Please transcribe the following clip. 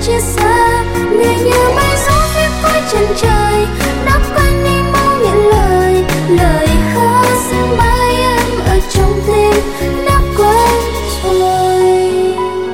chia xa, người như mây gió phía cuối chân trời.